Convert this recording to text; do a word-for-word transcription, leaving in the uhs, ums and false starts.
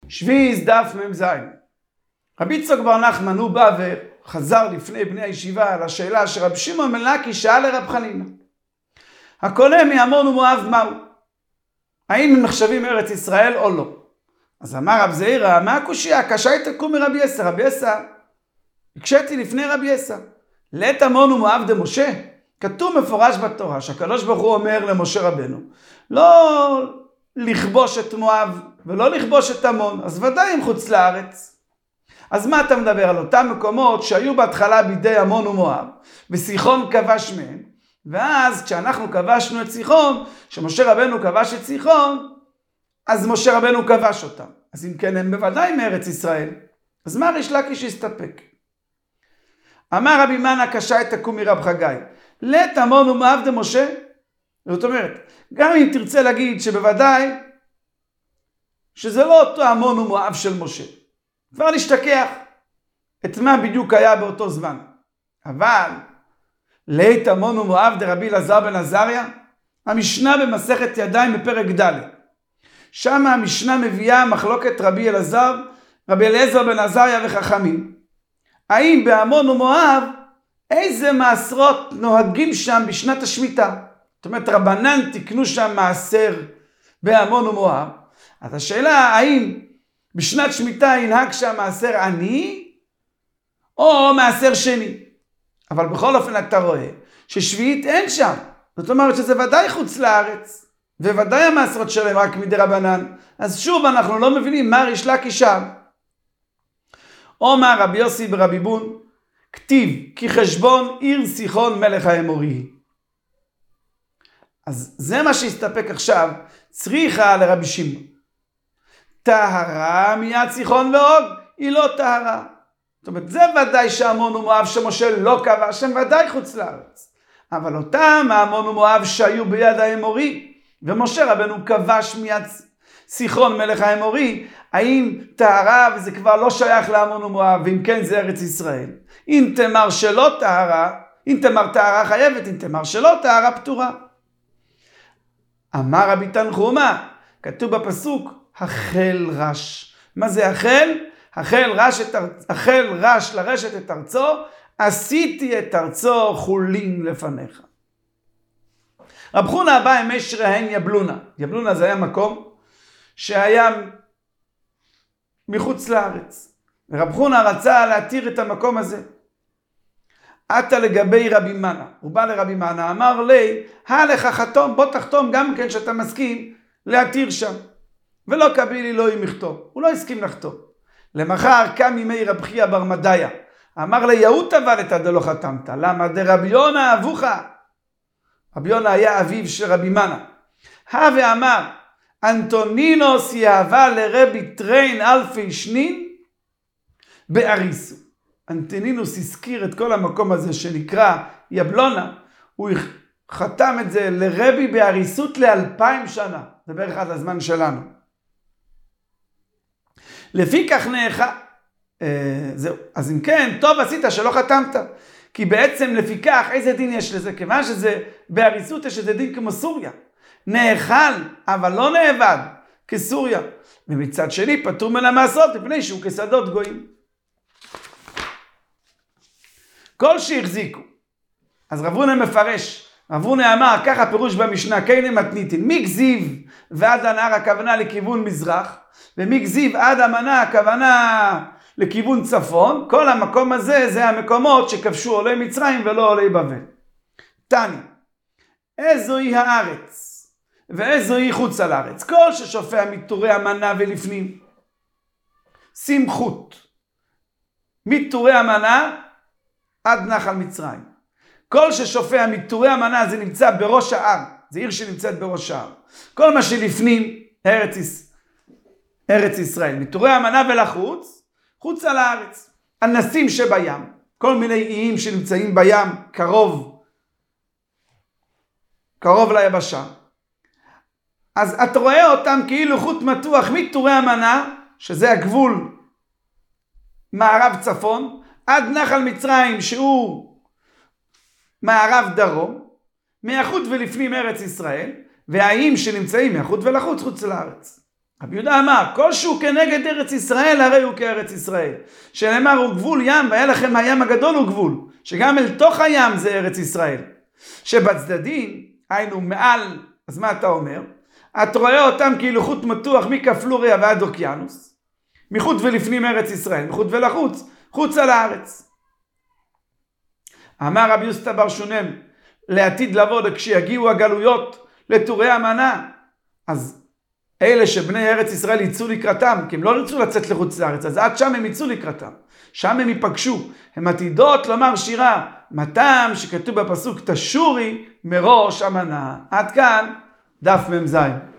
שביעי דף מ"ז. רבי יצחק בר נחמן הוא בא וחזר לפני בני הישיבה על השאלה שרב שמעון בן לקי שאל לרב חנינא, הקונה מעמון ומואב מהו? האם הם נחשבים ארץ ישראל או לא? אז אמר רב זעירא, מה הקושיה? הקשה היא תקום מרבי יסא. רבי יסא, הקשיתי לפני רבי יסא. לית עמון ומואב דמשה? כתוב מפורש בתורה שהקדוש ברוך הוא אומר למשה רבנו לא לכבוש את מואב ולא לכבוש את עמון, אז ודאי הם חוץ לארץ. אז מה אתה מדבר על אותם מקומות שהיו בהתחלה בידי עמון ומואב וסיחון כבש מהם, ואז כשאנחנו כבשנו את סיחון, שמשה רבנו כבש את סיחון, אז משה רבנו כבש אותם. אז אם כן הם בוודאי מארץ ישראל. אז מה ריש לקיש הסתפק? אמר רבי מנא קשיא תקום מרב חגי, לית עמון ומואב דמשה? זאת אומרת, גם אם תרצה להגיד שבוודאי שזה לא אותו עמון ומואב של משה, כבר נשתכח את מה בדיוק היה באותו זמן. אבל לית עמון ומואב דרבי אלעזר בן עזריה, המשנה במסכת ידיים בפרק ד', שם המשנה מביאה מחלוקת רבי אלעזר, רבי אליעזר בן עזריה וחכמים. האם בעמון ומואב איזה מעשרות נוהגים שם בשנת השמיטה? זאת אומרת רבנן תקנו שם מעשר בעמון ומואב. אז השאלה האם בשנת שמיטה ינהג שם מעשר עני או מעשר שני? אבל בכל אופן אתה רואה ששביעית אין שם. זאת אומרת שזה ודאי חוץ לארץ, וודאי המעשרות שלהם רק מדי רבנן. אז שוב אנחנו לא מבינים מה ריש לקיש שם. אומר רבי יוסי ברבי בון, כתיב כי חשבון עיר סיחון מלך האמורי. אז זה מה שהסתפק עכשיו צריכה לרבי שמעון. טהרה מיד סיחון ועוד היא לא טהרה. זאת אומרת זה ודאי שעמון ומואב שמשה לא כבש, הם ודאי חוץ לארץ. אבל אותם העמון ומואב שהיו ביד האמורי ומשה רבנו כבש מיד סיחון מלך האמורי, האם טהרה וזה כבר לא שייך לעמון ומואב, ואם כן זה ארץ ישראל? אם תמר שלא טהרה, אם תמר טהרה חייבת, אם תמר שלא טהרה פטורה. אמר רבי תנחומא, כתוב בפסוק החל רש. מה זה החל? החל רש, את, החל רש לרשת את ארצו, עשיתי את ארצו חולין לפניך. רב חונא הבא אמי שריהן יבלונה. יבלונה זה היה מקום שהיה מחוץ לארץ. ורב חונא רצה להתיר את המקום הזה. עתה לגבי רבי מנא. הוא בא לרבי מנא, אמר לי, הלך חתום, בוא תחתום גם כן שאתה מסכים להתיר שם. ולא קבילי לא עם מכתוב. הוא לא הסכים לחתום. למחר קם ימי רב חייא בר מדיה. אמר לי, יהות אבל את הדלא חתמת. למה דרבי יונה אבוך? רבי יונה היה אביו של רבי מנא. הווה אמר, אנטונינוס יהבה לרבי טריין אלפי שנין באריסו. אנטונינוס הזכיר את כל המקום הזה שנקרא יבלונה, הוא חתם את זה לרבי באריסות לאלפיים שנה. זה בערך עד הזמן שלנו. לפי כך נאכה, אה, זהו. אז אם כן, טוב עשית שלא חתמת. כי בעצם לפי כך איזה דין יש לזה? כיוון שזה באריסות יש איזה דין כמו סוריה. נאכל, אבל לא נאבד, כסוריה. ומצד שני, פטור מן המעשרות, מפני שהוא כשדות גויים. כל שהחזיקו. אז רב הונא מפרש. רב הונא אמר, ככה פירוש במשנה, קייני מתניתין. מגזיב ועד הנהר הכוונה לכיוון מזרח, ומגזיב עד המנה הכוונה לכיוון צפון. כל המקום הזה, זה המקומות שכבשו עולי מצרים ולא עולי בבל. תני, איזוהי הארץ? ואיזו היא חוץ על הארץ? כל ששופע מתורי המנה ולפנים. סמכות. מתורי המנה עד נחל מצרים. כל ששופע מתורי המנה זה נמצא בראש ההר. זה עיר שנמצאת בראש ההר. כל מה שלפנים ארץ, ארץ ישראל. מתורי המנה ולחוץ, חוץ על הארץ. הנסים שבים. כל מיני איים שנמצאים בים קרוב. קרוב ליבשה. אז אתה רואה אותם כאילו חוט מתוח מתורי המנה, שזה הגבול מערב צפון, עד נחל מצרים שהוא מערב דרום, מהחוט ולפנים ארץ ישראל, והאיים שנמצאים מהחוט ולחוץ חוץ לארץ. רבי יהודה אמר, כל שהוא כנגד ארץ ישראל, הרי הוא כארץ ישראל. שנאמר, הוא גבול ים, והיה לכם הים הגדול הוא גבול, שגם אל תוך הים זה ארץ ישראל. שבצדדים, היינו מעל, אז מה אתה אומר? אתה רואה אותם כאילו חוט מתוח מכפלוריה ועד אוקיינוס, מחוץ ולפנים ארץ ישראל, מחוץ ולחוץ, חוץ על הארץ. אמר רבי יוסטה בר שונם, לעתיד לבוא, כשיגיעו הגלויות לטורי המנה, אז אלה שבני ארץ ישראל יצאו לקראתם, כי הם לא רצו לצאת לחוץ לארץ, אז עד שם הם יצאו לקראתם, שם הם ייפגשו, הם עתידות לומר שירה, מתם שכתוב בפסוק תשורי מראש המנה. עד כאן דף ממזיים.